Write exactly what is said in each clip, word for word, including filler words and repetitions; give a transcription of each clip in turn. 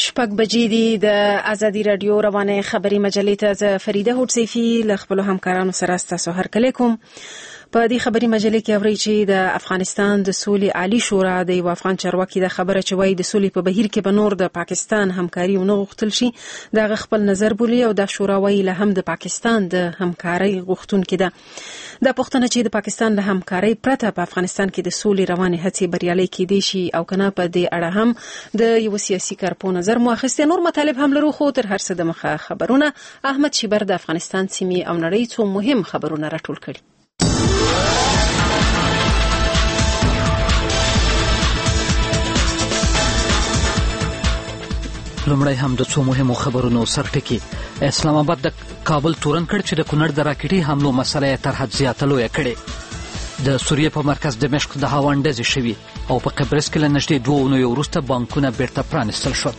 شپږ بجې دي. د ازادي رادیو روانه خبري مجلې ته زه فریده هوډسیفي له خپلو همکارانو سره ستاسو هرکلی کوم. په دې خبري مجلې کې اورئ چې د افغانستان د سولې عالی شورا د یو افغان چارواکي د خبره چې وایي د سولې په بهیر کې به نور د پاکستان همکاري ونه غوښتل شي دغه خپل نظر بولي او د شورا وایي له هم د پاکستان د همکاري غوښتونکې ده. دا پوښتنه چې د پاکستان له همکاري پرته په افغانستان کې د سولې روانې هڅې بریالۍ کېدای شي او کنه په دې اړه هم د یو سیاسي کارپو نظر مو اخیستی. نور مطالب هم لرو خو تر هر څه د مخه خبرونه. احمد شیبر د افغانستان سیمې او نړۍ څو مهم خبرونه راټول کړي. لومړی هم د څو مهمو خبرونو سرټکی. اسلام آباد د کابل تورن کړ چې د کونړ د راکټي حملو مسله یې تر حد زیاته لویه کړې. د سوریې په مرکز دمشق د هوا اندازې شوي او په قبرس کې له نږدې دوه اونیو وروسته بانکونه بیرته پرانیستل شول.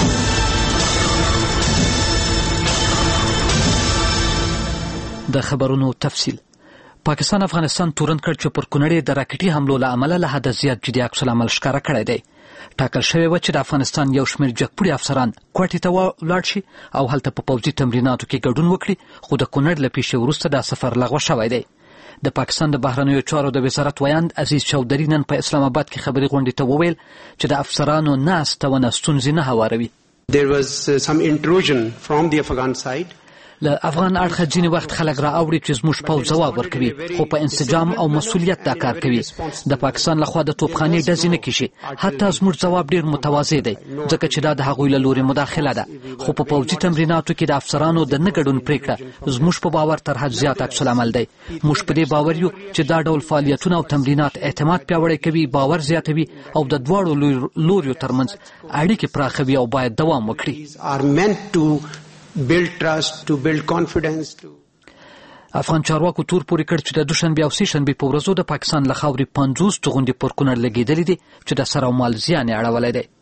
د خبرونو تفصیل. پاکستان افغانستان تورن کړ چې پر کونړ د راکټي حملو له امله له حد زیات جدي عکس العمل ښکاره کړی دی. ټاکل شوی و چې د افغانستان یو شمېر جګپوړي افسران کوټې ته ولاړ شي او هلته په پوځي تمریناتو کې ګډون وکړي، خو د کونړ له پیښې وروسته دا سفر لغوه شوی دی. د پاکستان د بهرنیو چارو د وزارت ویاند عزیز چودري نن په اسلام آباد کې خبري غونډې ته وویل چې د افسرانو ناستونه ستونزې نه هواروي. There was uh, some intrusion from the Afghan side. له افغان اړخه ځینې وخت خلک را اوړي چې زموږ پوځ ځواب ورکوي، خو په انسجام او مسؤلیت دا کار کوي. د پاکستان لخوا د توپخانې ډزې نه کیږي، حتی زموږ ځواب ډیر متواضع دی ځکه چې دا د هغوی له لوري مداخله ده. خو په پوځي تمریناتو کې د افسرانو د نه ګډون پریکړه زموږ په باور تر حد زیات عکس العمل دی. موږ په دې باور یو چې دا ډول فعالیتونه او تمرینات اعتماد پیاوړی کوي، باور زیاتوي او د دواړو لوریو ترمنځ اړیکې پراخوي او باید دوام وکړي. build trust, to build confidence. To افغان چارواکو تور پورې کړ چې د دوشنبه او سه شنبه په ورځو د پاکستان له خاورې پنځوس توغندې پر کونړ لګېدلې دي چې د سر او مال زیان یې اړولی دی.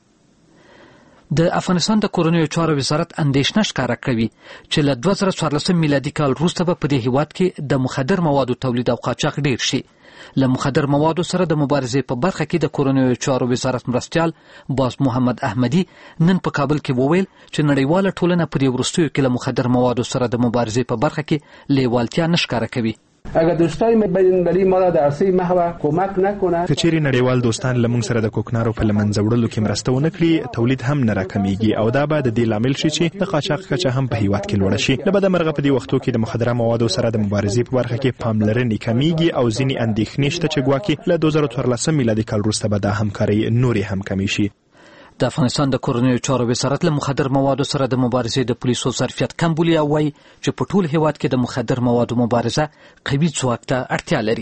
د افغانستان د کورنیو چارو وزارت اندېښنه ښکاره کوي چې له دوه زره څوارلسم میلادي کال وروسته به په دې هیواد کې د مخدر موادو تولید او قاچاق ډیر شي. له مخدر موادو سره د مبارزې په برخه کې د کورنیو چارو وزارت مرستیال باز محمد احمدي نن په کابل کې وویل چې نړیواله ټولنه په دې وروستیو کې له مخدر موادو سره د مبارزې په برخه کې لیوالتیا نه ښکاره کوي. اگر دوستای بین‌المللی ما را در عرصه محور کمک نکنه که چیرې نړیوال دوستان له موږ سره د کوکنارو په له منځه وړلو کې مرسته ونه کړي، تولید هم نه راکمیږي او دا به د دې لامل شي چې د قاچاق کچه هم په هیواد کې لوړه شي. له بده مرغه په دې وختو کې د مخدره موادو سره د مبارزې په برخه کې پاملرنې کمیږي او ځینې اندېښنې شته چې ګواکې له دوه زره څوارلسم میلادي کال وروسته به دا همکاري نورې هم کمې شي. د افغانستان د کورنیو چارو وزارت له مخدر موادو سره د مبارزې د پولیسو ظرفیت کم بولي او وایي چې په ټول هیواد کې د مخدر موادو مبارزه قوي ځواک ته اړتیا لري.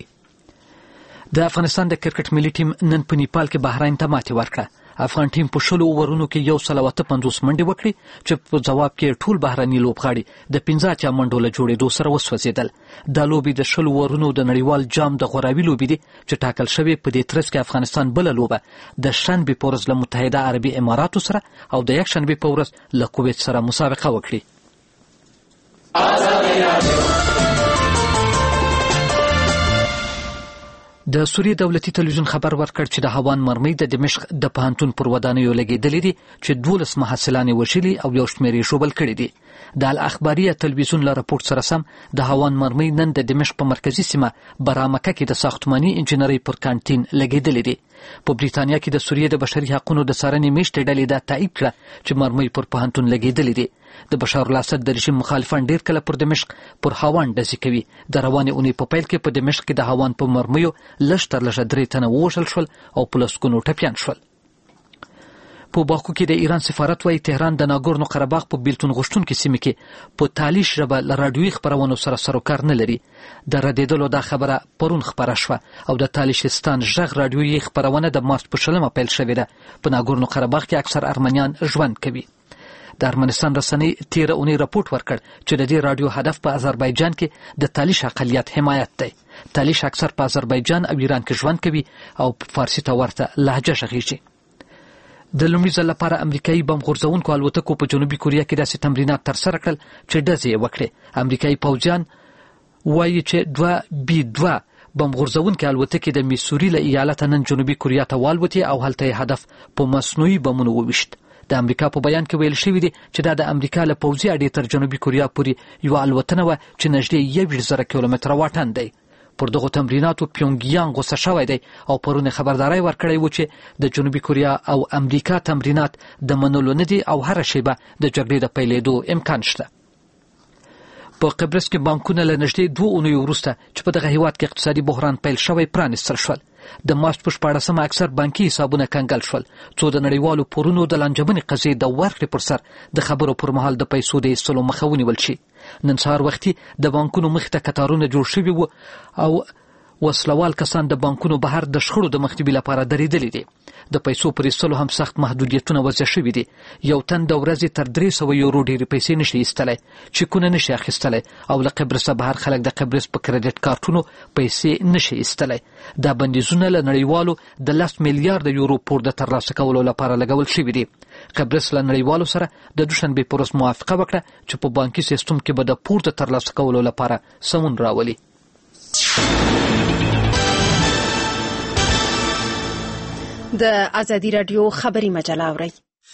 د افغانستان د کرکټ ملي ټیم نن په نیپال کې بحرین ته ماتې ورکړه. افغان ټیم په شلو اوورونو کې یو سل او اته پنځوس منډې وکړې چې په ځواب کې ټول بهرني لوبغاړي د پنځه اتیا منډو له جوړېدو سره وسوځېدل. دا لوبې د شلو اوورونو د نړیوال جام د غوراوي لوبې دي چې ټاکل شوې په دې ترڅ کې افغانستان بله لوبه د شنبې په ورځ له متحده عربي اماراتو سره او د یکشنبې په ورځ له کویت سره مسابقه وکړي. د سوریې دولتي تلویزیون خبر ورکړ چې د هوان مرمۍ د دمشق د پوهنتون پر ودانیو لګېدلې دي چې دولس محصلان یې وژلي او یو شمېر یې ژوبل کړي دي. د الاخباریه تلویزیون له راپورټ سره سم د هوان مرمۍ نن د دمشق په مرکزي سیمه برامکه کې د ساختماني انجنیرۍ پر کانټین لګېدلې دي. په بریتانیا کې د سوریې د بشري حقوقو د څارنې میشتې ډلې دا تایید کړه چې مرمۍ پر پوهنتون لګېدلې دي. د بشار الاسد د رژیم مخالفان ډیر کله پر دمشق پر هاوان ډزې کوي. د روانې اونۍ په پیل کې په دمشق کې د هاوان په مرمیو لږ تر لږه درې تنه ووژل شول او په لسګونو ټپیان شول. په باکو کې د ایران سفارت وايي تهران د ناګورنو قره باغ په بیلتون غوښتونکې سیمه کې په تالیش ژبه له راډیوي خپرونو سره سروکار نه لري. د ردېدلو دا خبره پرون خپره شوه او د تالیشستان غږ راډیوي خپرونه د مارچ په شلمه پیل شوې ده. په ناګورنو قره باغ کې اکثر ارمنیان ژوند کوي. د ارمنستان رسنۍ تیره اونۍ راپورټ ورکړ چې د دې راډیو هدف په آذربایجان کې د تالیش اقلیت حمایت دی. تالیش اکثر په آذربایجان او ایران کې ژوند کوي او په فارسي ته ورته لهجه غږیږي. د لومړي ځل لپاره امریکایي بم غورځونکو الوتکو په جنوبي کوریا کې داسې تمرینات ترسره کړل چې ډزې یې وکړې. امریکایي پوځیان وایي چې دوه بي دوه بم غورځونکې الوتکې د میسوري له ایالته نن جنوبي کوریا ته والوتې او هلته یې هدف په مصنوعي بمونو وویشت. د امریکا په بیان کې ویل شوی دی چې دا د امریکا له پوځي اډې تر جنوبي کوریا پورې یوه الوتنه وه چې نږدې یوویشت زره کیلومتره واټن دی. پر دغو تمریناتو پیونګیانګ غوسه شوی دی او پرون خبرداری ورکړی و چې د جنوبي کوریا او امریکا تمرینات د منلو نه دي او هره شیبه د جګړې د پیلېدو امکان شته. په قبرس کې بانکونه له نږدې دوه اونیو وروسته چې په دغه هیواد کې اقتصادي بحران پیل شوی پرانیستل شول. د مارچ په شپاړسمه اکثر بانکي حسابونه کنګل شول څو د نړیوالو پورونو د لانجمنې قضیې د ورکړې پر سر د خبرو پر مهال د پیسو د ایستلو مخه ونیول شي. نن سهار وختي د بانکونو مخې ته کتارونه جوړ شوي وو او وسلوال کسان د بانکونو بهر د شخړو د مخنیوي لپاره درېدلي دي. د پیسو پر ایستلو هم سخت محدودیتونه وضع شوي دي. یو تن د ورځې تر درې سوه یورو ډېرې پیسې نشي ایستلی، چیکونه نشي اخیستلی او له قبرسه بهر خلک د قبرس په کریډټ کارتونو پیسې نشي ایستلی. دا بندیزونه له نړیوالو د لس میلیارده یورو پور د ترلاسه کولو لپاره لګول شوي دي. قبرس له نړیوالو سره د دوشنبې په ورځ موافقه وکړه چې په بانکي سیستم کې به د پور د ترلاسه کولو لپاره سمون راولي. د ازادي راډیو خبري مجله اورئ.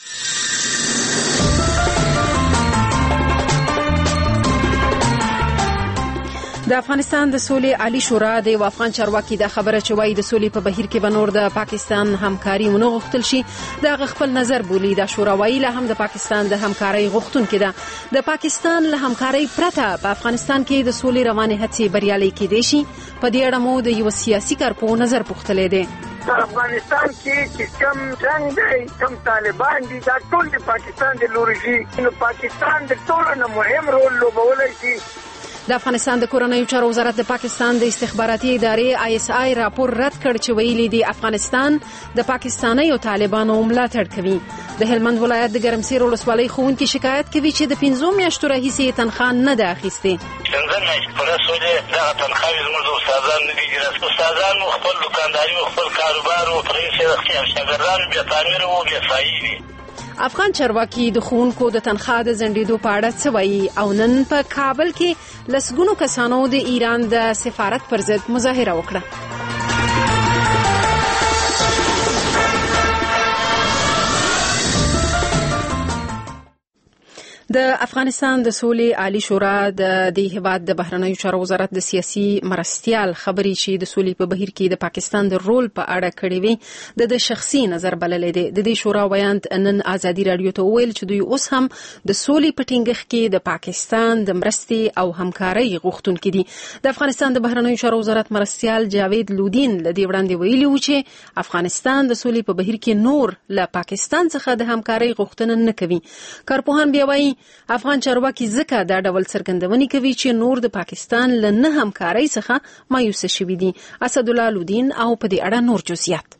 د افغانستان د سولې عالی شورا د یو افغان چارواکي دا خبره چې وایي د سولې په بهیر کې به نور د پاکستان همکاري ونه غوښتل شي د هغه خپل نظر بولي. دا شورا وایي لا هم د پاکستان د همکارۍ غوښتونکې ده. د پاکستان له همکارۍ پرته په افغانستان کې د سولې روانې هڅې بریالۍ کېدای شي. په دې اړه مو د یو سیاسي کارپوه نظر پوښتلی دی. افغانستان کې چې کم جنگ دی کم طالبان دي دا ټول د پاکستان د لوري نو پاکستان د ټولو نه مهم رول لوبولی شي. د افغانستان د کورنیو چارو وزارت د پاکستان د استخباراتي ادارې آی اس آی راپور رد کړ چې ویلي دی افغانستان د پاکستاني او طالبانو ملاتړ کوي. د هلمند ولایت د ګرمسیر ولسوالۍ ښوونکي شکایت کوي چې د پنځو میاشتو راهیسې تنخواه نه ده اخیستې. پنځه میاشتې پوره شولې دغه تنخواوې زموږ د استادان نه دي ګیرست. استادان مو خپل دوکانداري او خپل کاروبار او پرې شاګردان بې تعمیر او بې سایې دي. افغان چارواکي د ښوونکو د تنخواه د ځنډېدو په اړه څه وایي او نن په کابل کې لسګونو کسانو د ایران د سفارت پر ضد مظاهره وکړه. د افغانستان د سولې عالی شورا د دې هیواد د بهرنیو چارو وزارت د سیاسي مرستیال خبري چې د سولې په بهیر کې د پاکستان د رول په اړه کړې وي د شخصي نظر بللې دي. د دې شورا ویاند نن ازادي رادیو ته ویل چې دوی اوس هم د سولې په ټینګښت کې د پاکستان د مرستې او همکارۍ غوښتونکي دي. د افغانستان د بهرنیو چارو وزارت مرستیال جاوید لودین له دې وړاندې ویلي و چې افغانستان د سولې په بهیر کې نور له پاکستان څخه د همکارۍ غوښتنه نه کوي. کارپوهان بیا وایي افغان چارواکي ځکه دا ډول څرګندونې کوي چې نور د پاکستان له نه همکارۍ څخه مایوسه شوي دي. اسدالله لودین او په دې اړه نور جزئیات.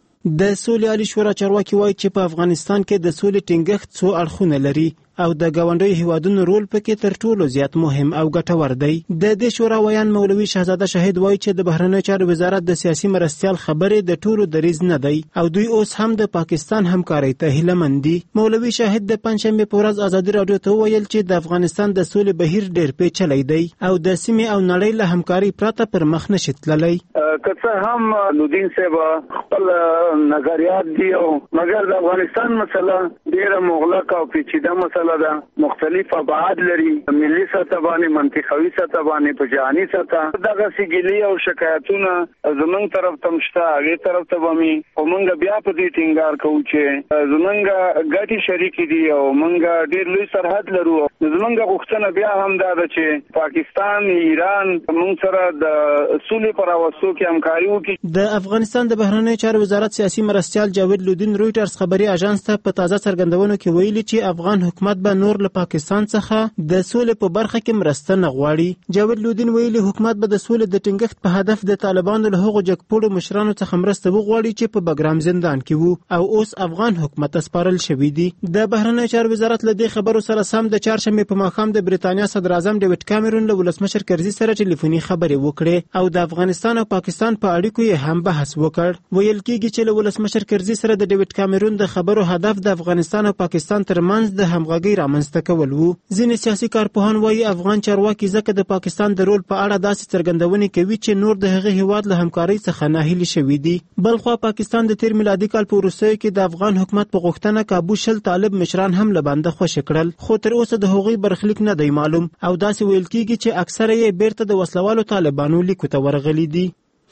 د سولې عالی شورا چارواکي وایي چې په افغانستان کې د سولې ټینګښت څو اړخونه لري او د ګاونډیو هیوادونو رول پکې تر ټولو زیات مهم او ګټور دی. د دې شورا ویان مولوي شهزاده شهید وایي چې د بهرنیو چارو وزارت د سیاسي مرستیال خبرې د ټولو دریز نه دی او دوی اوس هم د پاکستان همکارۍ ته هیلهمند دي. مولوي شهید د پنځشنبې په ورځ ازادي راډیو ته وویل چې د افغانستان د سولې بهیر ډېر پیچلی دی او د سیمې او نړۍ له همکارۍ پرته پر مخ نشي تللی. که څه هم لودین صاحب خپل نظریات دي او مګر د افغانستان مسله ډېره مغلقه او پیچیده مسله ده. مختلف ابعاد لري، ملي سطح باندې، منطقوي سطح باندې، په جهاني سطح. دغه سګلي او شکایتونه زمونږ طرف ته شته، هغه طرف ته ومي او مونږ بیا په دې ټینګار کوو چې زمونږ ګټي شریک دي او مونږ ډېر لوی سرحد لرو. زمونږ غوښتنه بیا هم دا ده چې پاکستان، ایران مونږ سره د سولې پر اوسو کې همکاري وکړي. د افغانستان د بهرنیو چارو وزارت سیاسي مرستیال جاوید لودین رویټرز خبري اژانس ته په تازه څرګندونو کې ویلي چې افغان حکومت به نور له پاکستان څخه د سولې په برخه کې مرسته نه غواړي. جاوید لودین ویلي حکومت به د سولې د ټینګښت په هدف د طالبانو له هغو جګپوړو مشرانو څخه مرسته وغواړي چې په بګرام زندان کې وو او اوس افغان حکومت ته سپارل شوي دي. د بهرنیو چارو وزارت له دې خبرو سره سم د چهارشنبې په ماښام د بریتانیا صدر اعظم ډیوډ کامرون له ولسمشر کرزي سره ټلیفوني خبرې وکړې او د افغانستان او پاکستان په اړیکو یې هم بحث وکړ. ویل کېږي چې له ولسمشر کرزي سره د ډیوډ کامرون د خبرو هدف د افغانستان او پاکستان ترمنځ د همغږۍ جوړاګۍ رامنځته کول وو. ځینې سیاسي کارپوهان وایي افغان چارواکي ځکه د پاکستان د رول په اړه داسې څرګندونې کوي چې نور د هغه هیواد له همکارۍ څخه ناهیلي شوي دي. بلخوا پاکستان د تیر میلادي کال په وروستیو کې د افغان حکومت په غوښتنه کابو شل طالب مشران هم له بنده خوشې کړل، خو تر اوسه د هغوی برخلیک نه دی معلوم او داسې ویل کیږي چې اکثره یې بیرته د وسلوالو طالبانو لیکو ته ورغلي دي.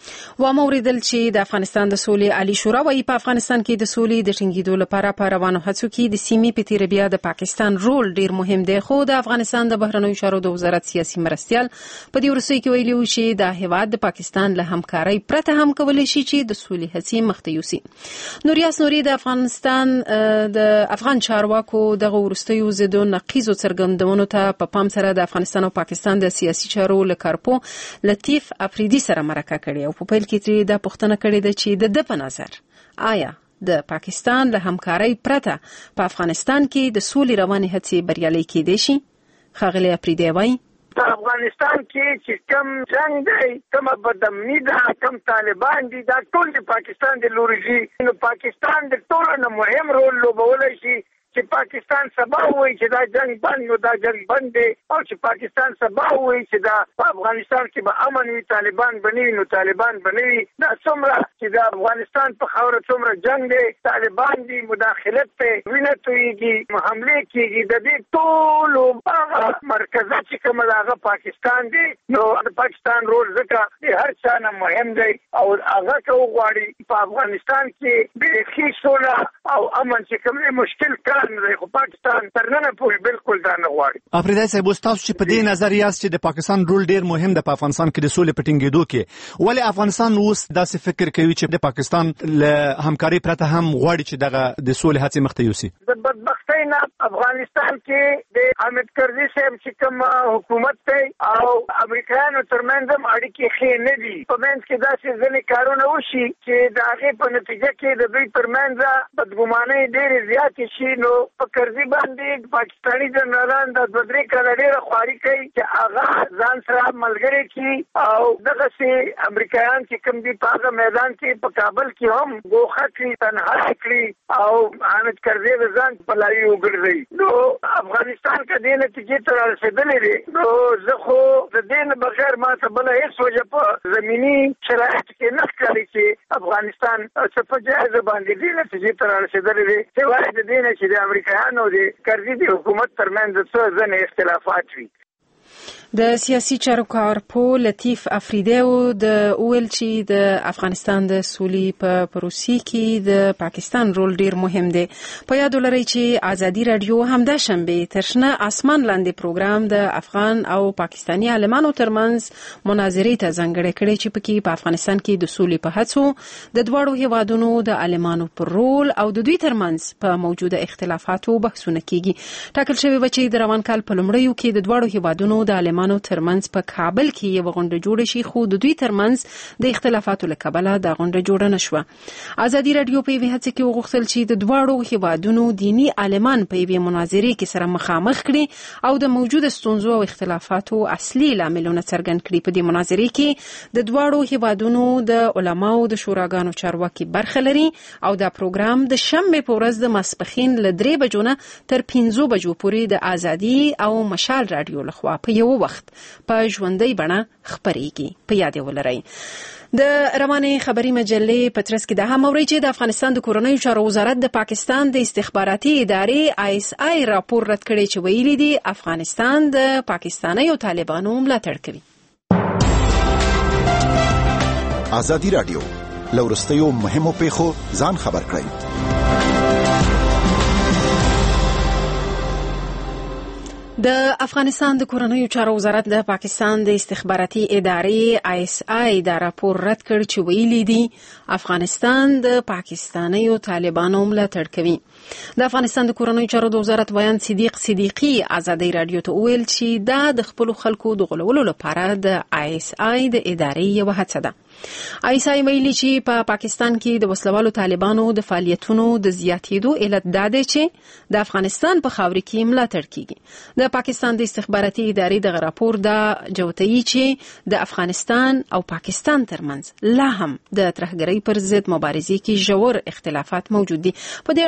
و موریدل چې د افغانستان د سولې عالی شورا وايي په افغانستان کې د سولې د ټینګېدو لپاره په روانو هڅو کې د سیمې په تیر بیا د پاکستان رول ډیر مهم دی، خو د افغانستان د بهرنیو چارو د وزارت سیاسي مرستیال په دې وروستیو کې ویلي و چې د هیواد د پاکستان له همکارۍ پرته هم کولی شي چې د سولې هڅې مخته یوسي. نوریاس نوري د افغانستان د افغان چارواکو دغه وروستیو ضد نقیضو څرګندونو ته په پام سره د افغانستان او پاکستان د سیاسي چارو له کارپو لطیف افریدي سره مرکه کړې او په پیل کې دا پوښتنه کړې ده چې د ده په نظر آیا د پاکستان له همکارۍ پرته په افغانستان کې د سولې روانې هڅې بریالۍ کېدای شي؟ ښاغلی افریدی وایي په افغانستان کې چې کم جنگ دی، کم بدامني ده، کم طالبان دي، دا ټول د پاکستان د لوري دي. نو پاکستان د ټولو نه مهم رول لوبولی شي چې پاکستان سبا وایي چې دا جنگ بند نو دا جنگ بند دی، او چې پاکستان سبا وایي چې دا په افغانستان کې به امن وي، طالبان به نه وي نو طالبان به نه وي. دا څومره چې د افغانستان په خاوره څومره جنگ دی، طالبان دي، مداخلت دی، وینه تویږي، حملې کېږي، د دې ټولو هغه مرکزه چې کومه ده هغه پاکستان دی. نو د پاکستان رول ځکه د هر چا نه مهم دی او هغه که وغواړي په افغانستان کې بیخي سوله او امن چې کوم مشکل کار خو پاکستان تر نن پورې بالکل دا نه غواړي. افریدی صاحب، تاسو چې په دې نظر یاست چې د پاکستان رول ډیر مهم دی په افغانستان کې د سولې په ټینګېدو کې، ولې افغانستان اوس داسې فکر کوي چې د پاکستان له همکارۍ پرته هم غواړي چې دغه د سولې هڅې مخته یوسي؟ د بدبختۍ نه افغانستان کې د حامد کرزي صاحب چې کوم حکومت دی او امریکایانو ترمنځ هم اړیکې ښې نه دي. په منځ کې داسې ځینې کارونه وشي چې د هغې په نتیجه کې د دوی ترمنځ بدګمانۍ ډېرې زیاتې شي. نو په کرزي باندې پاکستاني جنرالان د دوه درې کاله ډېره خواري کوي چې هغه ځان سره ملګري کړي او دغسې امریکایان چې کوم دي په هغه میدان کې په کابل کې هم ګوښه کړي، تنها کړي او حامد کرزي د ځان په لارې وګرځوي. نو افغانستان که دې نتیجې ته رارسېدلی دی، نو زه خو د دې نه بغیر ما ته بله هېڅ وجه په زمیني شرایطو کې نه ښکاري چې افغانستان څه په جایزه باندې دې نتیجې ته رارسېدلی دی، سوای د دې نه چې د امریکایانو د کرزي د حکومت ترمنځ څه ځینې اختلافات وي. د سیاسي چارو کارپو لطیف افریدی د ویل چې د افغانستان د سولې په پروسې کې د پاکستان رول ډیر مهم دی. په یاد ولرئ چې ازادي رادیو همدا شنبه تر شنه اسمان لاندې پروګرام د افغان او پاکستاني عالمانو ترمنځ مناظرې ته ځانګړې کړې چې پکې په افغانستان کې د سولې په هڅو د دواړو هیوادونو د عالمانو پر رول او د دوی ترمنځ په موجوده اختلافاتو بحثونه کیږي. ټاکل شوی و چې د روان کال په لومړیو کې د دواړو هیوادونو د عالمانو ترمنځ په کابل کې یو غونډه جوړه شي، خو د دوی ترمنځ د اختلافاتو له کبله دا غونډه جوړه نشوه. ازادي رادیو په یوه هڅه کې وغوښتل چې د دواړو هیوادونو دینی عالمان په یوه مناظرې کې سره مخامخ کړي او د موجوده ستونزو او اختلافاتو اصلي لاملونه څرګند کړي. په دې مناظرې کې د دواړو هیوادونو د علماو د شوراګانو چارواکي برخه لري او دا پروګرام د شنبه په ورځ د ماسپښین له درې بجو نه تر پنځو بجو پورې د ازادي او مشال رادیو لخوا په یو وخت په ژوندۍ بڼه خپرېږي. په یاد ولرئ د روانې خبري مجلې په ترڅ کې دا هم اورئ چې د افغانستان د کورنیو چارو وزارت د پاکستان د استخباراتي ادارې آی اس آی راپور رد کړی چې ویلي دي افغانستان د پاکستانیو طالبانو ملاتړ کوي. ازادي رادیو لورستیو مهمو پیښو ځان خبر کړئ. د افغانستان د کورنیو چارو وزارت د پاکستان د استخباراتي ادارې آی اس آی دا راپور رد کړ چې ویلي دي افغانستان د پاکستانیو طالبانو ملاتړ کوي. د افغانستان د کورنیو چارو د وزارت ویان صدیق صدیقي ازادي رادیو ته ویل چې دا د خپل خلکو د غولولو لپاره د آی اس آی د ادارې یو هڅه ده. آی اس آی ویلي چې په پا پاکستان کې د وسلوالو طالبانو د فعالیتونو د زیاتېدو علت دا دی چې د افغانستان په خاوره کې ملاتړ کیږي. د پاکستان د استخباراتي ادارې دغه راپور دا جوتوي چې د افغانستان او پاکستان ترمنځ لا هم د ترهګرۍ پر ضد مبارزې کې ژور اختلافات موجود دي. په دې اړه پام وکړئ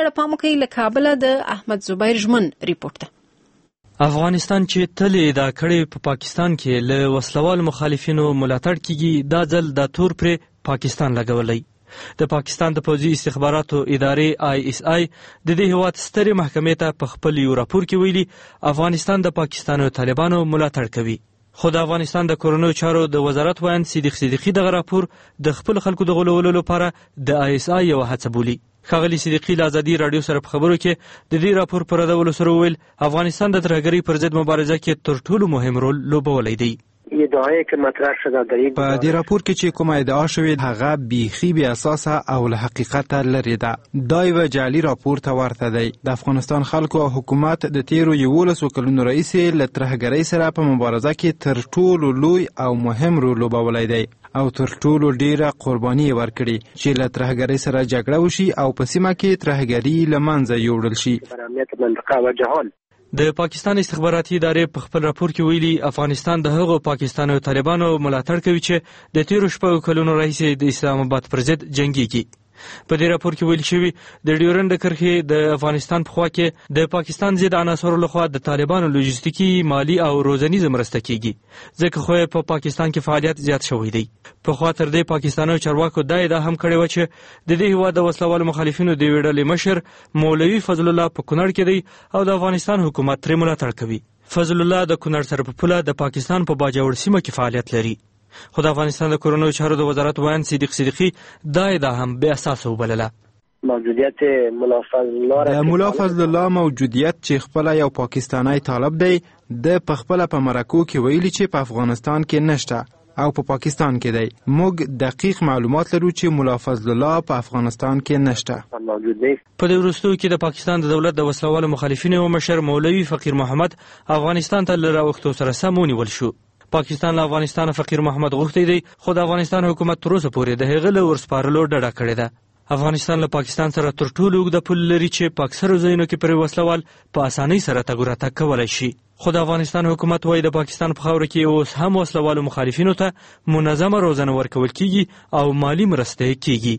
راغلی له کابل د احمد زبیر ژمن ریپورت ده. افغانستان چې تل ادعا کړې په پاکستان کې له وسلوال مخالفینو ملاتړ کیږي، دا ځل د تور پر پاکستان لګولای. د پاکستان د پوځي استخباراتو ادارې آی اس آی د دې هیواد سترې محکمې ته په خپل یو راپور کې ویلي افغانستان د پاکستان او طالبانو ملاتړ کوي. خو د افغانستان د کورونو چارو د وزارت وایي صدیق صدیقی دغه راپور د خپل خلکو د غولولو لپاره د آی اس آی یو هڅه بولي. ښاغلي صدیقی له ازادي راډیو سره په خبرو کې د دې راپور پر ردولو سره وویل افغانستان د ترهګرۍ پر ضد مبارزه کې تر ټولو مهم رول لوبولی دی. ادعای که مطرح شده در یک په دې راپور کې چې کومه ادعا شوې هغه بیخي بې اساسه او له حقیقته لرې ده. دا یوه جعلي راپور ته ورته دی. د افغانستان خلکو او حکومت د تیرو یولسو کلونو راهیسې له ترهګرۍ سره په مبارزه کې تر ټولو لوی او مهم رول لوبولی دی او تر ټولو ډیره قرباني یې ورکړې چې له ترهګرۍ سره جګړه وشي او په سیمه کې ترهګري له منځه یوړل شي. امنیت منطقه و جهان د پاکستان استخباراتي ادارې په خپل راپور کې ویلي افغانستان د هغو پاکستان او طالبانو ملاتړ کوي چې د تیرو شپږو کلونو راهیسې د اسلام آباد پر ضد جنګیږي. په دې راپور کې ویل شوي د ډیورنډ کرښې د افغانستان په خوا کې د پاکستان ضد عناصرو لخوا د طالبانو لوجستیکي، مالی او روزنیزه مرسته کیږي، ځکه خو په پاکستان کې فعالیت زیات شوی دی. په خوا تر دې پاکستاني چارواکو دا ادعا هم کړې وه چې د دې هیواد د وسلوالو مخالفینو د یوې ډلې مشر مولوي فضل الله په کونړ کې دی او د افغانستان حکومت ترې ملاتړ کوي. فضل الله د کونړ سره په پوله د پاکستان په باجوړ سیمه کې فعالیت لري. خو د افغانستان د کورونو چارو د وزارت وایي صدیق صدیقی دا ادعا هم بې اساسه وبلله. موجودیت مولا فضل الله د مولا فضل الله موجودیت چې خپله یو پاکستانی طالب دی، د په خپله په مرکو کې ویلي چې په افغانستان کې نشته او په پاکستان کې دی. موږ دقیق معلومات لرو چې مولا فضل الله په افغانستان کې نشته موجود دی. په دې وروستیو کې د پاکستان د دولت د وسلوالو مخالفینو مشر مولوي فقیر محمد افغانستان ته له راوښتو سره سم ونیول شو. پاکستان له افغانستان فقیر محمد غوښتی دی، خو د افغانستان حکومت تر اوسه پورې د هغه له ورسپارلو ډډه کړې ده. افغانستان له پاکستان سره تر ټولو اوږده پول لري چې په اکثرو ځایونو کې پرې وسلوال په اسانۍ سره تګ راتګ کولی شي. خو د افغانستان حکومت وایي د پاکستان په خاوره کې اوس هم وسلوالو مخالفینو ته منظمه روزنه ورکول کیږي او مالی مرسته کیږي.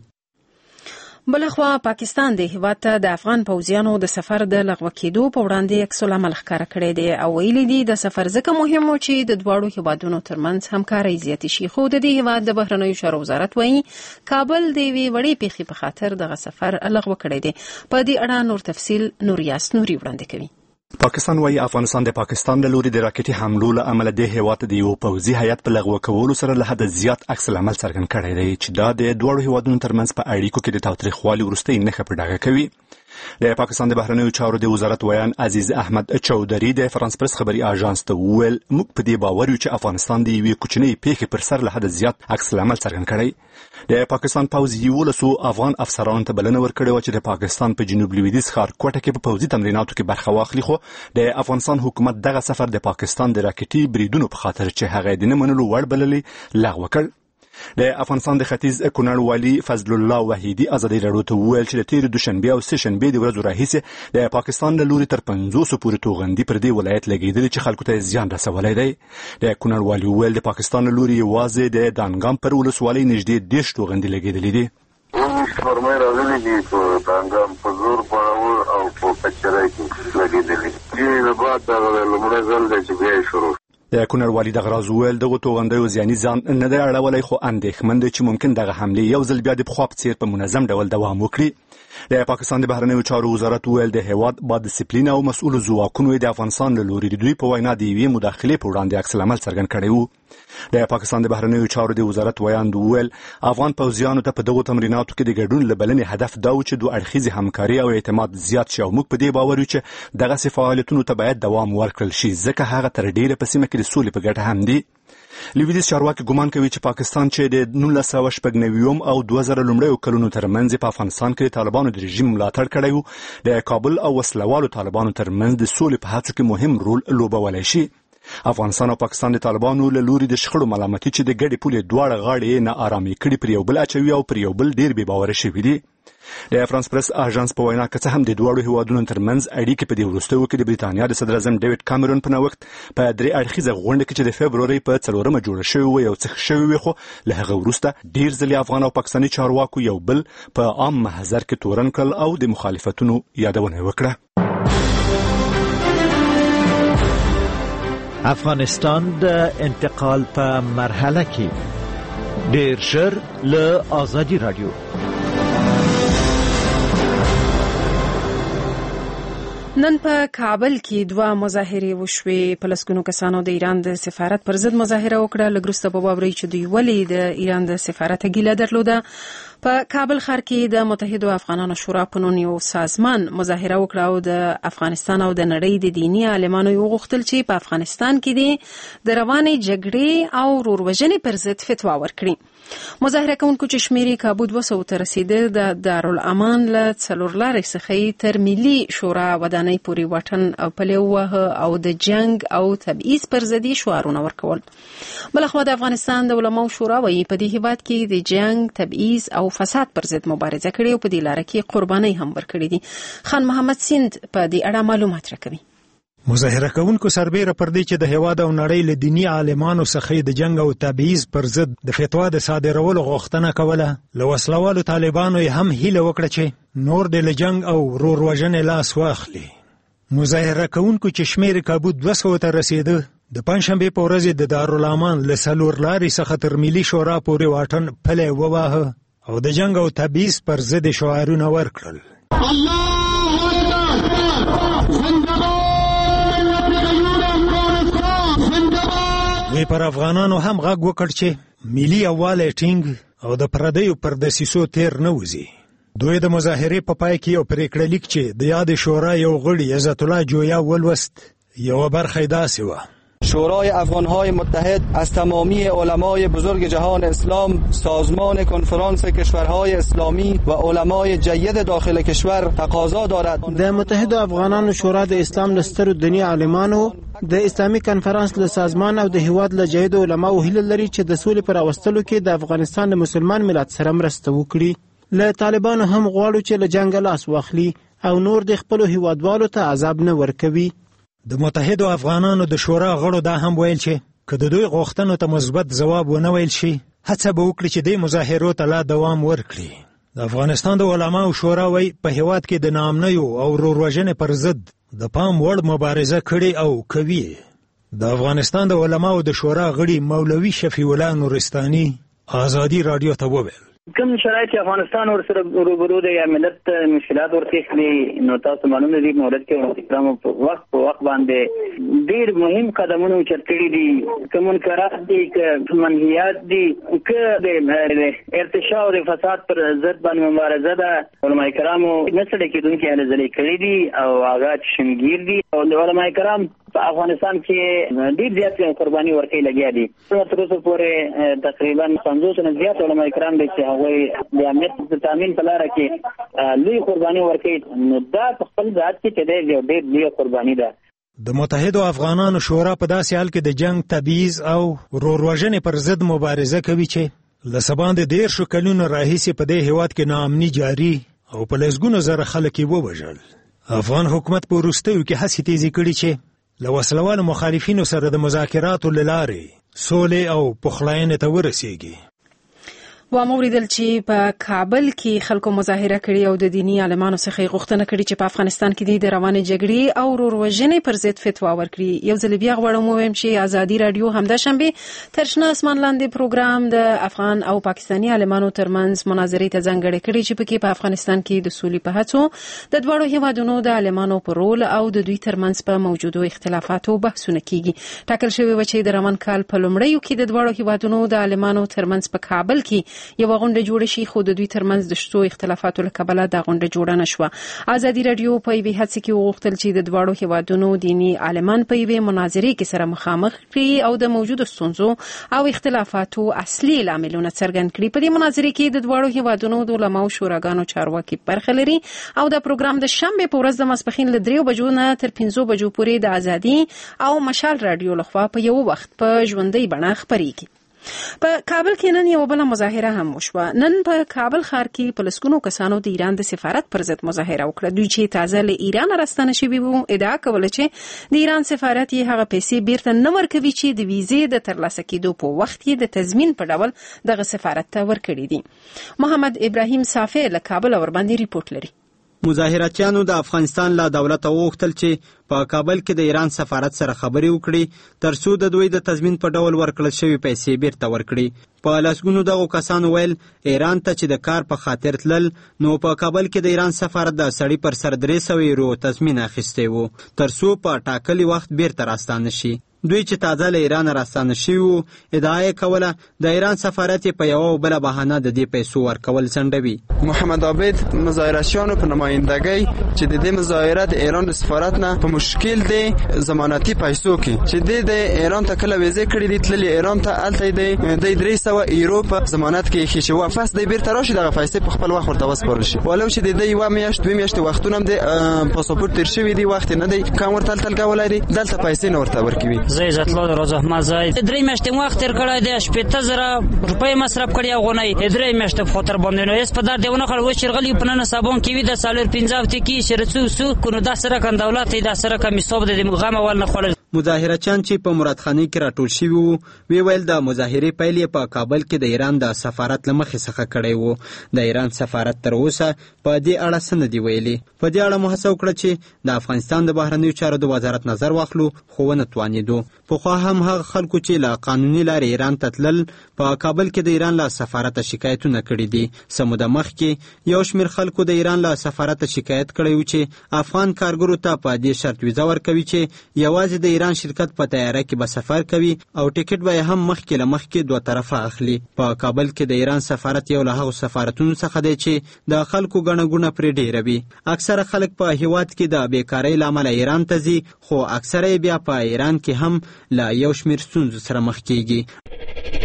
بلخوا پاکستان د هیواد ته د افغان پوځیانو د سفر د لغوه کېدو په وړاندې عکس العمل ښکاره کړی دی او ویلي دي د سفر ځکه مهم و چې د دواړو هیوادونو ترمنځ همکارۍ زیاتې شي. خو د دې هیواد د بهرنیو چارو وزارت وایي کابل د یوې وړې پیښې په خاطر دغه سفر لغوه کړی دی. په دې اړه نور تفصیل نوریاس نوري وړاندې کوي. پاکستان وايي افغانستان د پاکستان له لوري د راکټي حملو له امله د هیواد د یو پوځي هیات په لغوه کولو سره له حد زیات عکس العمل څرګند کړی دی چې دا د دواړو هیوادونو ترمنځ په اړیکو کې د تاوتریخوالي وروستۍ نښه په ډاګه کوي. د پاکستان د بهرنیو چارو د وزارت ویان عزیز احمد چودري د فرانس پرس خبري اژانس ته وویل موږ په دې باور یو چې افغانستان د یوې کوچنۍ پیښې پر سر له حد زیات عکس العمل څرګند کړی. د پاکستان پوځ یولسو افغان افسرانو ته بلنه ورکړې وه چې د پاکستان په جنوب لویدیځ ښار کوټه کې په پوځي تمریناتو کې برخه واخلي، خو د افغانستان حکومت دغه سفر د پاکستان د راکټي بریدونو په خاطر چې هغه د نه منلو وړ بللې لغوه کړ. د افغانستان د ختیځ کونړ والي فضل الله وحیدي ازادي راډیو ته وویل چې د تیرې دوشنبې او سه شنبې د ورځو راهیسې د پاکستان له لوري تر پنځوسو پورې توغندي پر دې ولایت لګېدلې چې خلکو ته زیان رسولی دی. د کونړ والي وویل د پاکستان له لوري یوازې د دانګام پر ولسوالۍ نږدې دېرش توغندي لګېدلې دي. اوس مرمۍ راغلي دي په دانګام په زور باور او په کچرۍ کې لګېدلې دي. نه بعد دغه لومړی ځل دی چې بیا یې شروع. د کونړ والي دغه راز وویل دغو توغندیو زیاني ځان نه دی اړولی، خو اندېښمن دی چې ممکن دغه حملې یو ځل بیا د پخوا په څېر په منظم ډول دوام وکړي. د پاکستان د بهرنیو چارو وزارت وویل د هیواد با ډسپلین او مسؤلو ځواکونو د افغانستان له لوري د دوی په وینا د یوې مداخلې په وړاندې عکس العمل څرګند کړی و. د پاکستان د بهرنیو چارو د وزارت ویاند وویل افغان پوځیانو ته په دغو تمریناتو کې د ګډون له بلنې هدف دا و چې دوه اړخیزې همکاري او اعتماد زیات شي او موږ په دې باور یو چې دغسې فعالیتونو ته باید دوام ورکړل شي ځکه هغه تر ډیره په سیمه کې د سولې په ګټه هم دي. لویدیځ چارواکي ګمان کوي چې پاکستان چې د نولس سوه شپږ نوي او دوه زره لومړیو کلونو ترمنځ په افغانستان کې د طالبانو د رژیم ملاتړ کړی و د کابل او وسلوالو طالبانو ترمنځ د سولې په هڅو کې مهم رول لوبولی شي. افغانستان او پاکستان د طالبانو له لوري د شخړو ملامتي چې د ګډې پولې دواړه غاړې نه آرامې کړي پر یو بل اچوي او پر یو بل ډیر بې باوره شوي دي. د فرانس پریس اژانس په وینا که څه هم د دواړو هیوادونو ترمنځ اړیکې په دې وروستیو کې د بریتانیا د صدر اعظم ډیوډ کامرون په نوښت په درې اړخیزه غونډه کې چې د فبروري په څلورمه جوړه شوې وه یو څه شوې وي، خو له هغه وروسته ډیر ځلې افغان او پاکستاني چارواکو یو بل په عام محضر کې تورن کړل او د مخالفتونو یادونه وکړه. افغانستان د انتقال په مرحله کې ډیر ژر له آزادي رادیو. نن په کابل کې دوه مظاهرې وشوې. په لسګونو کسانو د ایران د سفارت پر ضد مظاهره وکړه. لږ وروسته به واورئ چې دوی ولې د ایران د سفارت ګیله درلوده. په کابل ښار کې د متحدو افغانانو شورا په نوم یو سازمان مظاهره وکړه او د افغانستان او د نړۍ د دیني عالمانو یې وغوښتل چې په افغانستان کې د روانې جګړې او وروروژنې پر ضد فتوا ورکړي. مظاهره کوونکو چې شمېر یې کابو دوه سوو ته رسېده د دارالامان له څلورلارې څخه تر ملي شورا ودانۍ پورې واټن او پلی وواهه او د جنګ او تبعیض پر ضد یې شعارونه ورکول. بلخوا د افغانستان د علماو شورا وایي په دې هېواد کې د جنګ، تبعیض او فساد پر ضد مبارزه کړې او په دې لاره کې قربانۍ هم ورکړې دي. خان محمد سیند په دې اړه معلومات راکوي. مظاهره کوونکو سربیره پر دې چې د هیواد او نړۍ له دیني عالمانو څخه د جنګ او تبعیض پر ضد د فتوا د صادرولو غوښتنه کوله. له وسلوالو طالبانو یې هم هیله وکړه چې نور د له جنګ او وروروژنې لاس واخلي. مظاهره کوونکو چې شمېر کابو دوه سوو ته رسېده د پنجشنبې په ورځ د دارالامان له څلورلارې څخه تر ملي شورا پورې واټن پلی وواهه او د جنګ او تبعیض پر ضد شعارونه ورکړل. دوی پر افغانانو هم غږ وکړ چې ملي یووالی ټینګ او د پردیو پر دسیسو تیر نه وځي. دوی د مظاهرې په پای کې یو پریکړه لیک چې د یاد شورا یو غړي عزت الله جویا ولوست. یوه برخه یې داسې وه: شورای افغانهای متحد از تمامی علمای بزرگ جهان اسلام، سازمان کنفرانس کشورهای اسلامی و علمای جید داخل کشور تقاضا دارد د متحد افغانانو شورا د اسلام لستر دنی عالمانو د اسلامي کنفرانس له سازمان او د هیواد له جید علماو هیله لري چې د سولې پر راوستلو کې د افغانستان د مسلمان ملت سره مرسته وکړي. له طالبانو هم غواړو چې له جنګ لاس واخلي او نور د خپلو هیوادوالو ته عذاب نه ورکوي. د متحدو افغانانو د شورا غړو دا هم ویل چې که د دوی غوښتنو ته مثبت ځواب ونه ویل شي، هڅه به وکړي چې د مظاهرو ته لا دوام ورکړي. د افغانستان د علماو شورا وایي په هیواد کې د ناامنیو او وروروژنې پر ضد د پام وړ مبارزه کړې او کوي. د افغانستان د علماو د شورا غړي مولوي شفیع الله نورستاني آزادي رادیو ته وویل: کوم شرایط چې افغانستان ورسره روبرو دی یا ملت مشکلات ورته دي، نو تاسو معلومه دي مورد کې احترام په وخت په وخت باندې ډیر مهم قدمونه چرکړي دي. کوم منکرات دي، که منهیات دي، که د ارتشاء او د فساد پر ضد باندې مبارزه ده. علماء کرامو نسل کېدونکي هلې ځلې کړي دي او هغه شنګیر دي او د علماء کرام په افغانستان کې ډیر زیات قرباني ورکړي لګیا دي. تر اوسه پورې تقریبا پنځوس نه زیات علماء کرام دي چې هغوی د امنیت د تامین په لاره کې لوی قرباني ورکړي. نو دا په خپل ذات کې چې دی یو ډېر لویه قرباني ده. د متحدو افغانانو شورا په داسې حال کې د جنګ، تبعیض او وروروژنې پر ضد مبارزه کوي چې له څه باندې دېرشو کلونو راهیسې په دې هېواد کې ناامني جاري او په لسګونو زره خلک یې ووژل. افغان حکومت په وروستیو کې هڅې تیزې کړي چې له وسلوالو مخالفینو سره د مذاکراتو له لارې سولې او پخلاینې ته ورسیږي. و موریدل چې په کابل کې خلکو مظاهره کړې او د دینی عالمانو څخه غوښتنه کړې چې په افغانستان کې د روانې جګړې او وروروژنې پر ضد فتوا ورکړي. یو ځل بیا غواړم ووایم چې آزادي رادیو همدا شنبه تر شنه اسمان لاندې پروګرام د افغان او پاکستاني عالمانو ترمنځ مناظرې ته ځانګړې کړې چې پکې په افغانستان کې د سولې په هڅو د دواړو هیوادونو د عالمانو په رول او د دوی ترمنځ په موجودو اختلافاتو بحثونه کیږي. ټاکل شوی و چې د روان کال په لومړیو کې د دواړو هیوادونو د عالمانو ترمنځ په کابل کې یو غونډه جوړه شي، خو د دوی ترمنځ د شتو اختلافاتو له کبله دا غونډه جوړه نه شوه. آزادي رادیو په یوې هڅه کې وغوښتل چې د دواړو هیوادونو دیني عالمان په یوې مناظرې کې سره مخامخ کړي او د موجودو ستونزو او اختلافاتو اصلي لاملونه څرګند کړي. په دې مناظرې کې د دواړو هیوادونو د علماو شوراګانو چارواکي برخه لري او دا پروګرام د شنبه په ورځ د ماسپښین له دریو بجو نه تر پنځو بجو پورې د آزادي او مشال رادیو لخوا په یو وخت په ژوندۍ بڼه خپرېږي. په کابل کې نن یو بل مظاهره هم وشوه. نن په کابل ښار کې په لسګونو کسانو د ایران د سفارت پر ضد مظاهره وکړه. دوی چې تازه له ایران راستانه شوي وو ادعا کوله چې د ایران سفارت یې هغه پیسې بیرته نه ورکوي چې د ویزې د ترلاسه کېدو په وخت کې د تضمین په ډول دغه سفارت ته ورکړي دي. محمد ابراهیم صافی له کابل ورباندې ریپورت لري. مظاهراتیانو د افغانستان له دولت وغوښتل چې په کابل کې د ایران سفارت سره خبرې وکړي ترڅو د دوی د تضمین په ډول ورکړل شوی پیسې بیرته ورکړي. په لسګونو دغو کسانو ویل ایران ته چې د کار په خاطر تلل نو په کابل کې د ایران سفارت د سړي پر سر درې سوه یورو تضمین اخیستی وو ترڅو په ټاکلي وخت بیرته راستانه شي. دوی چې تازه له ایران راستانه شوي وو ادعا یې کوله د ایران سفارت په یوه او بله بهانه د دې پیسو ورکول ځنډوي. محمد عابد مظاهرچیانو په نمایندګۍ چې د دې مظاهره د ایران د سفارت نه په مشکل دی ضمانتي پیسو کې چې د د ایران ته کله ویزې کړي دي تللي ایران ته هلته دی د درې سوه یورو په ضمانت کې ایښي چې واپس دی بیرته راشي دغه پیسې په خپل وخت ورته وسپارل شي ولو چې د دې یوه میاشت دوې میاشتې وختونه هم د پاسپورټ تېر شوي دي وخت نه دی کم ورته هلته کولی دی دلته پیسې نه ورته ورکوي. زه عزت الله روز احمد زاید درې میاشتې وخت تیر کړی دی شپېته زره روپۍ مصرف کړي او غونۍ درې میاشتې په خاطر باندې نو هېڅ په در دی ونه کړ اوس چې رغلي په نن صابون کې وي د څلور پنځه هفتې کې چې رڅو سو کو نو داسې رقم دولت دی داسې رقم حساب دی د غم اول نه خوړل. مظاهرچیان چې په مرادخانې کې راټول شوي وو وی ویل د مظاهرې پیل یې په کابل کې د ایران د سفارت له مخې څخه کړی وو. د ایران سفارت تر اوسه په دې اړه څه نه دي ویلي. په دې اړه مو هڅه وکړه چې د افغانستان د بهرنیو چارو د وزارت نظر واخلو خو ونه توانېدو. پخوا هم هغه خلکو چې له قانوني لارې ایران ته تلل په کابل کې د ایران له سفارته شکایتونه کړي دي. څه موده مخکې یو شمېر خلکو د ایران له سفارته شکایت کړی و چې افغان کارګرو ته په دې شرط ویزه ورکوي چې یوازې د ایران شرکت په تیاره کې به سفر کوي او ټیکټ به هم مخکې له مخکې دوه طرفه اخلي. په کابل کې د ایران سفارت یو له هغو سفارتونو څخه دی چې د خلکو ګڼه ګوڼه پرې ډېره وي. اکثره خلک په هیواد کې د بیکارۍ له امله ایران ته ځي خو اکثره یې بیا په ایران کې هم له یو شمېر ستونزو سره مخ کېږي.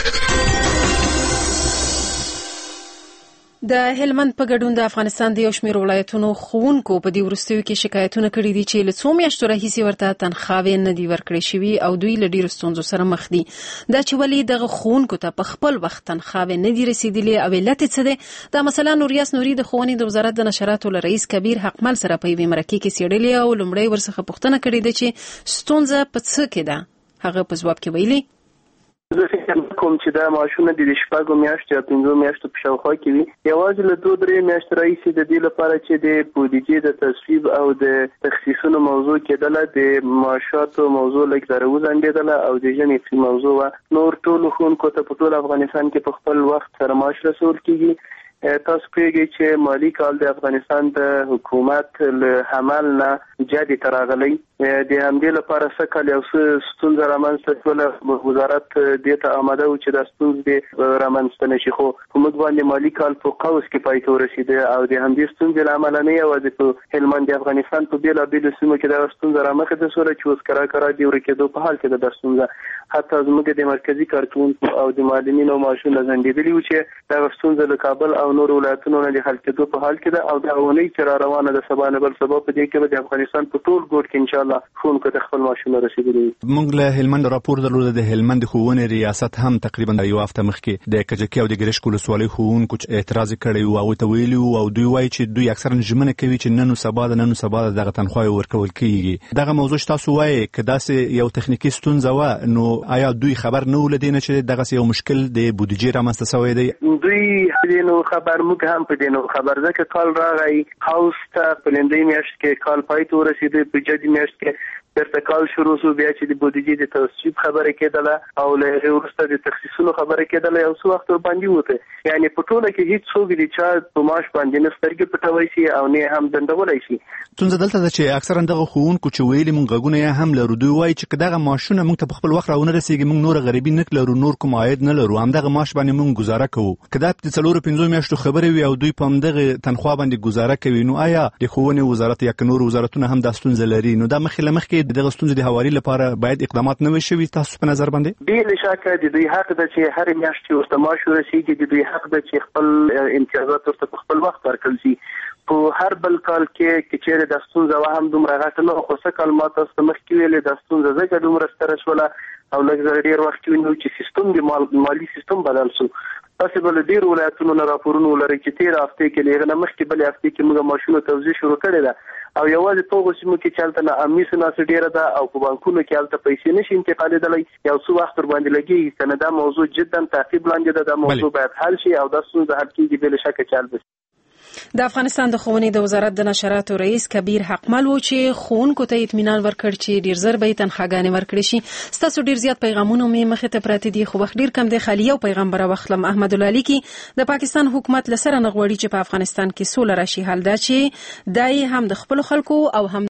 د هلمند په ګډون د افغانستان د یو شمېر ولایتونو ښوونکو په دې وروستیو کې شکایتونه کړي دي چې له څو میاشتو راهیسې ورته تنخواوې نه دي ورکړې شوي او دوی له ډېرو ستونزو سره مخ دي. دا چې ولې دغه ښوونکو ته په خپل وخت تنخواوې نه دي رسېدلې او علت یې څه دی دا مثلا نوریاس نوري د ښوونې د وزارت د نشراتو له رئیس کبیر حقمل سره په یوې مرکې کې څېړلې او لومړی ورڅخه پوښتنه کړې ده چې ستونزه په څه کې ده. هغه په ځواب کې ویلي زه فکر کوم چې دا معاشونه د شپږو میاشتو یا پنځو میاشتو په شاوخوا کې وي یوازې له دوه درې میاشتو راهیسې د دې لپاره چې د بودیجې د تصویب او د تخصیصونو موضوع کېدله د معاشاتو موضوع لږ ذره وځنډېدله او د ژمي فی موضوع وه. نور ټولو ښوونکو ته په ټول افغانستان کې په خپل وخت سره معاش رسول کېږي. تاسو پوهیږئ چې مالی کال د افغانستان د حکومت له حمل نه جدي ته راغلی د همدې لپاره څه کال یو څه ستونزه رامنځته شوله وزارت دې ته آماده و چې دا ستونزې رامنځته نه شي خو په موږ باندې مالی کال په قوس کې پای ته ورسېده او د همدې ستونزې له امله نه یوازې په هلمند د افغانستان په بېلابېلو سیمو کې دغه ستونزه رامخې ته شوله چې اوس کرا کرا د ورکېدو په حال کې ده دا ستونزه. حتی زموږ د مرکزي کارکوونکو او د معلمینو معاشونه ځنډېدلي وو چې دغه ستونزه له کابل او نور ولایتونو نه د حل کېدو په حال کې ده او د اونۍ چې را روانه ده سبا نه بل سبا په دې کې به د افغانستان په ټول ګوټ کې انشاءالله ښوونکو ته خپل معاشونه رسېدلي وي. موږ له هلمند راپور درلوده د هلمند ښوونې ریاست هم تقریبا یو هفته مخکې د کجکي او د ګرشک ولسوالۍ ښوونکو اعتراض کړی و او ورته ویلي وو او دوی وایي چې دوی اکثرا ژمنه کوي چې نن سبا ده نن سبا ده دغه تنخواې ورکول کېږي. دغه موضوع چې تاسو وایي که داسې یو تخنیکي ستونزه وه نو آیا دوی خبر نه و له دې نه چې دغسې یو مشکل د بودیجې رامنځته شوی دی؟ دوی دې نو خبر موږ هم په دې نو خبر ځکه کال راغی هاوس ته په لنډۍ میاشت کې کال پای ته ورسېدی په جدي میاشت کې بیرته کال شروع شو بیا چې د بودیجې د تصویب خبره کېدله او له هغې وروسته د تخصیصونو خبره کېدله یو څه وخت ورباندې وته یعنې په ټوله کې هېڅ څوک د چا په معاش باندې نه سترګې پټوی شي او نه هم دنډولی شي. ستونزه دلته ده چې اکثرا دغه ښوونکو چې ویلي مونږ غږونه یې هم لرو دوی وایي چې که دغه معاشونه مونږ ته په خپل وخت راونه رسېږي مونږ نوره غریبي نه لرو نور کوم عاید نه لرو همدغه معاش باندې مونږ ګزاره کوو. که دا د څلورو پنځو میاشتو خبرې وي او دوی په همدغه تنخوا باندې ګزاره کوي نو آیا د ښوونې وزارت یا که نور وزارتونه هم دا ستونزه لري نو دا مخکې له مخکې دغه ستونزې د هواري لپاره باید اقدامات نه وي شوي تاسو په نظر باندې؟ بې له شکه د دوی حق ده چې هرې میاشتې ورته معاش ورسېږي د دوی حق ده چې خپل امتیازات ورته په خپل وخت ورکړل شي په هر بل کال کې چې چیرې د ستونزه هم دومره غټه نه خو څه کال ماته مخکې ویلې د ستونزه ځکه دومره ستره شوله او لږ ډېر وخت وینو چې سیستم د مال مالی سیستم بدل شو. تاسو بل ډیر ولایتونو نه راپورونه ولري چې تیر هفته کې لږ نه مخکې بل هفته کې موږ ماشینو توزیع شروع کړې ده او یوازې په غوښمو کې چلته نه امنیت نه ډیره ده او په بانکونو کې الته پیسې نشي انتقالېدلای یو څو وخت ور باندې لګي کنه دا موضوع جدا تعقیب لاندې ده. دا موضوع باید حل شي او دا څنګه حل کیږي بل شک چل بس. د افغانستان د ښوونې د وزارت د نشراتو رئیس کبیر حقمل و چې ښوونکو ته اطمینان ورکړ چې ډیر زر به تنخواګانې ورکړي شي. ستاسو ډیر زیات پیغامونه مې مخې ته پراته دي خو وخت ډیر کم دی. خالي یو پیغام برا وخلم احمد الله لیکي د پاکستان حکومت لسره نغوړي چې په افغانستان کې سوله راشي. حال دا چې دای هم د خپل خلکو او هم